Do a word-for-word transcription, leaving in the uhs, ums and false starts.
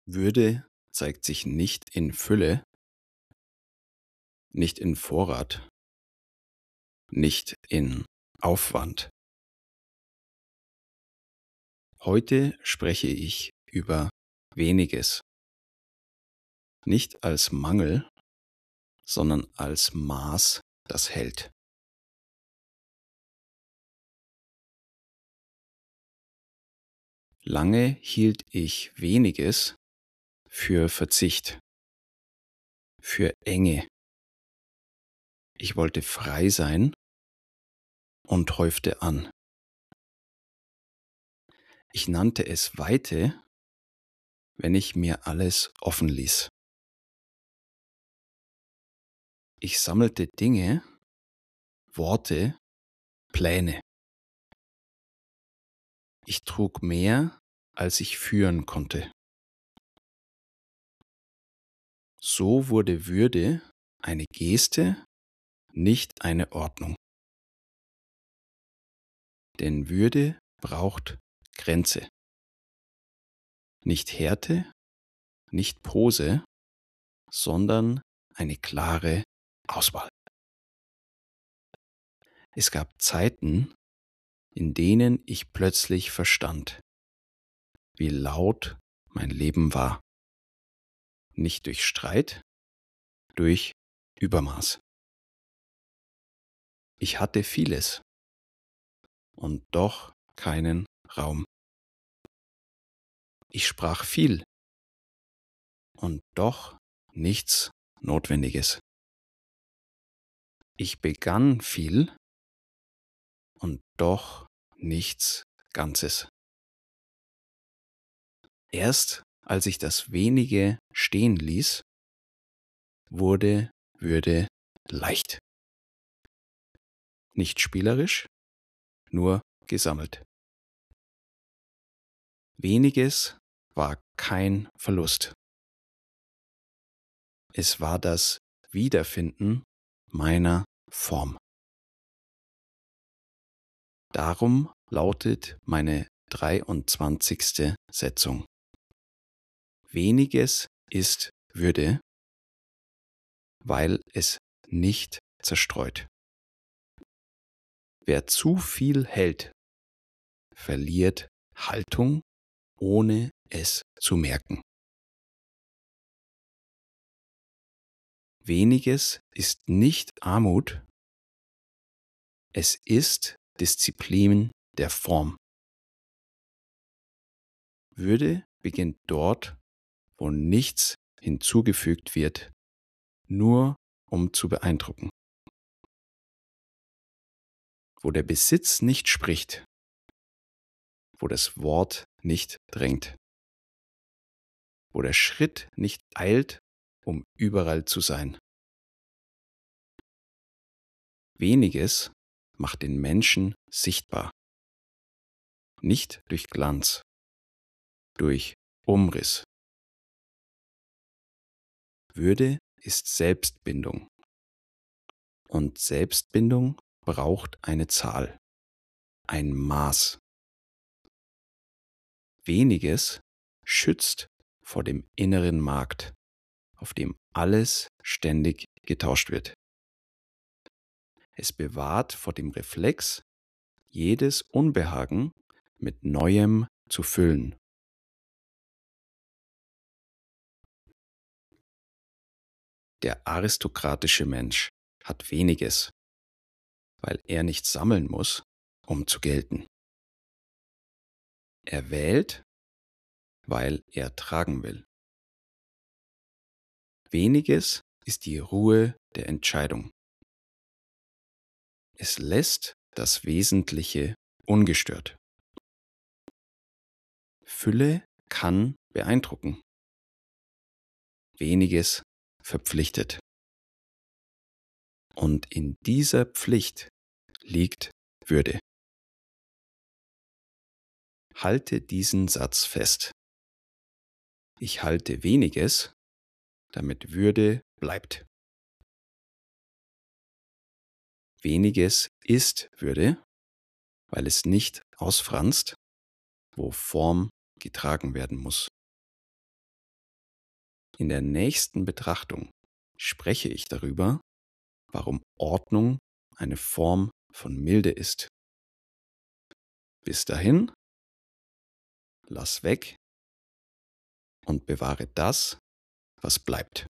Würde zeigt sich nicht in Fülle, nicht in Vorrat, nicht in Aufwand. Heute spreche ich über Weniges, nicht als Mangel, sondern als Maß, das hält. Lange hielt ich Weniges für Verzicht, für Enge. Ich wollte frei sein und häufte an. Ich nannte es Weite, wenn ich mir alles offen ließ. Ich sammelte Dinge, Worte, Pläne. Ich trug mehr, als ich führen konnte. So wurde Würde eine Geste, nicht eine Ordnung. Denn Würde braucht Grenze. Nicht Härte, nicht Pose, sondern eine klare Auswahl. Es gab Zeiten, in denen ich plötzlich verstand, wie laut mein Leben war. Nicht durch Streit, durch Übermaß. Ich hatte vieles und doch keinen Raum. Ich sprach viel und doch nichts Notwendiges. Ich begann viel und doch nichts Ganzes. Erst als ich das Wenige stehen ließ, wurde Würde leicht. Nicht spielerisch, nur gesammelt. Weniges war kein Verlust. Es war das Wiederfinden meiner Form. Darum lautet meine dreiundzwanzigste Setzung. Weniges ist Würde, weil es nicht zerstreut. Wer zu viel hält, verliert Haltung, ohne es zu merken. Weniges ist nicht Armut, es ist Disziplin der Form. Würde beginnt dort, wo nichts hinzugefügt wird, nur um zu beeindrucken. Wo der Besitz nicht spricht, wo das Wort nicht drängt, wo der Schritt nicht eilt, um überall zu sein. Weniges macht den Menschen sichtbar, nicht durch Glanz, durch Umriss. Würde ist Selbstbindung und Selbstbindung braucht eine Zahl, ein Maß. Weniges schützt vor dem inneren Markt, auf dem alles ständig getauscht wird. Es bewahrt vor dem Reflex, jedes Unbehagen mit Neuem zu füllen. Der aristokratische Mensch hat Weniges, weil er nicht sammeln muss, um zu gelten. Er wählt, weil er tragen will. Weniges ist die Ruhe der Entscheidung. Es lässt das Wesentliche ungestört. Fülle kann beeindrucken. Weniges verpflichtet. Und in dieser Pflicht liegt Würde. Halte diesen Satz fest. Ich halte Weniges, damit Würde bleibt. Weniges ist Würde, weil es nicht ausfranst, wo Form getragen werden muss. In der nächsten Betrachtung spreche ich darüber, warum Ordnung eine Form von Milde ist. Bis dahin, lass weg und bewahre das, was bleibt.